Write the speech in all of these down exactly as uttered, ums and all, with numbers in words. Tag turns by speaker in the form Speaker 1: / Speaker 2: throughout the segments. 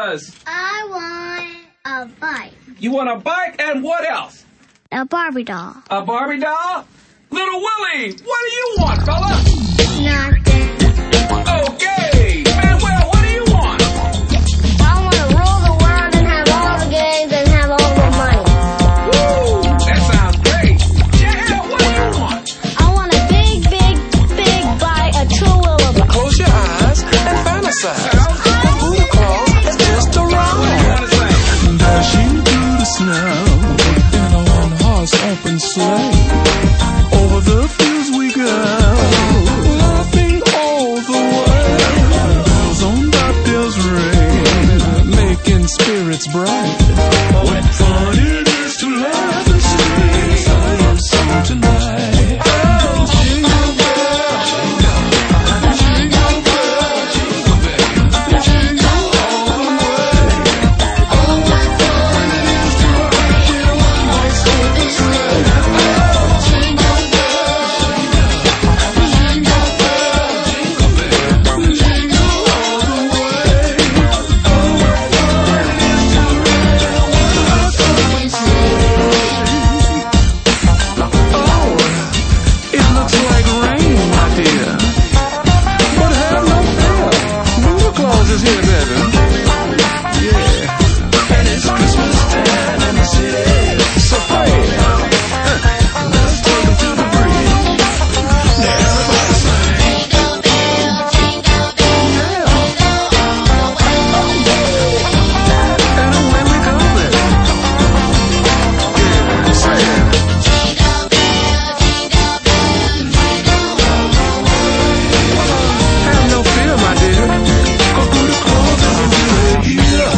Speaker 1: Christmas?
Speaker 2: I want a bike.
Speaker 1: You want a bike and what else?
Speaker 2: A Barbie doll.
Speaker 1: A Barbie doll? Little Willie, what do you want, fella?
Speaker 2: Nothing.
Speaker 1: Okay. Manuel, what do you want?
Speaker 2: I want to rule the world and have all the games and have all the money.
Speaker 1: Woo! That sounds great. Jack, what do you want?
Speaker 2: I want a big, big, big bike, a two-wheeler.
Speaker 3: Close your eyes and fantasize. Who calls is just a ride. Dashing through the snow in a one-horse open sleigh. Over the fields we go, laughing all the way. Bells on bobtails ring, making spirits bright. What fun it is to laugh and sing a song tonight. Oh, jingle bell, jingle bell, jingle bell, jingle all the way. Oh, what fun it is to ride in a one-horse open sleigh. Oh, jingle bell, jingle bell, jingle bell, jingle all the way. Oh, what fun it is to ride in a one-horse open sleigh. Oh, it looks like rain, my dear. But have no fear, Santa Claus is here, baby. Yeah, and it's Christmas time in the city. So play now. Let's take 'em to the bridge. Now everybody sing.
Speaker 2: Jingle bell, jingle bell,
Speaker 3: And away we go, baby. Yeah, say it.
Speaker 2: jingle bell, jingle bell, jingle all the way.
Speaker 3: Have no fear, my dear. Go through the clothes and do it here.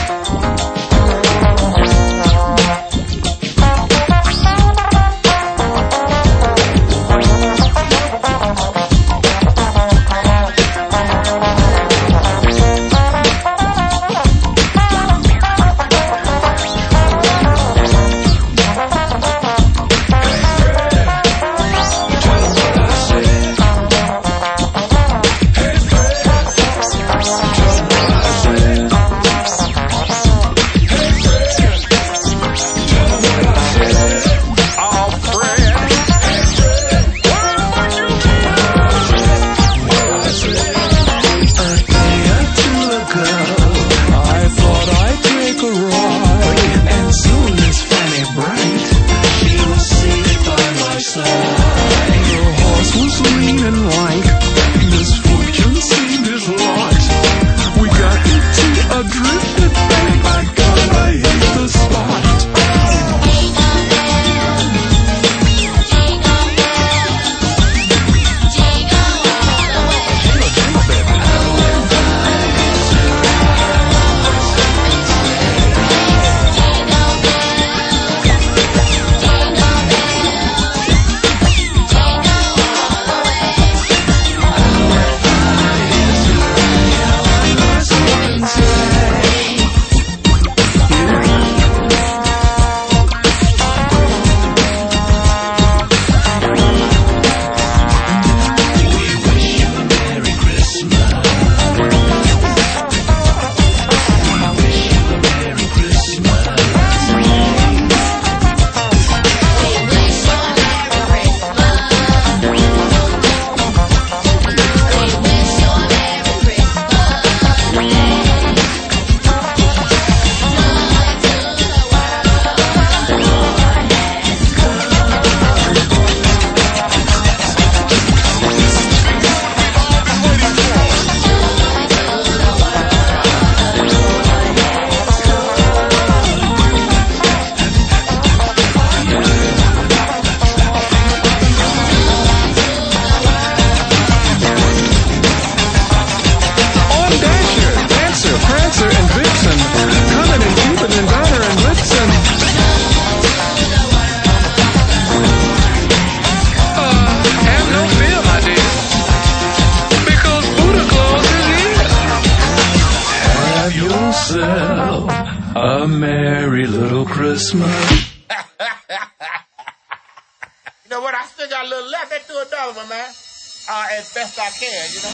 Speaker 3: Drifted back, my God, I hate the spot. yourself a merry little Christmas.
Speaker 4: You know what? I still got a little left. Let's do another one, man. Uh, as best I can, you know.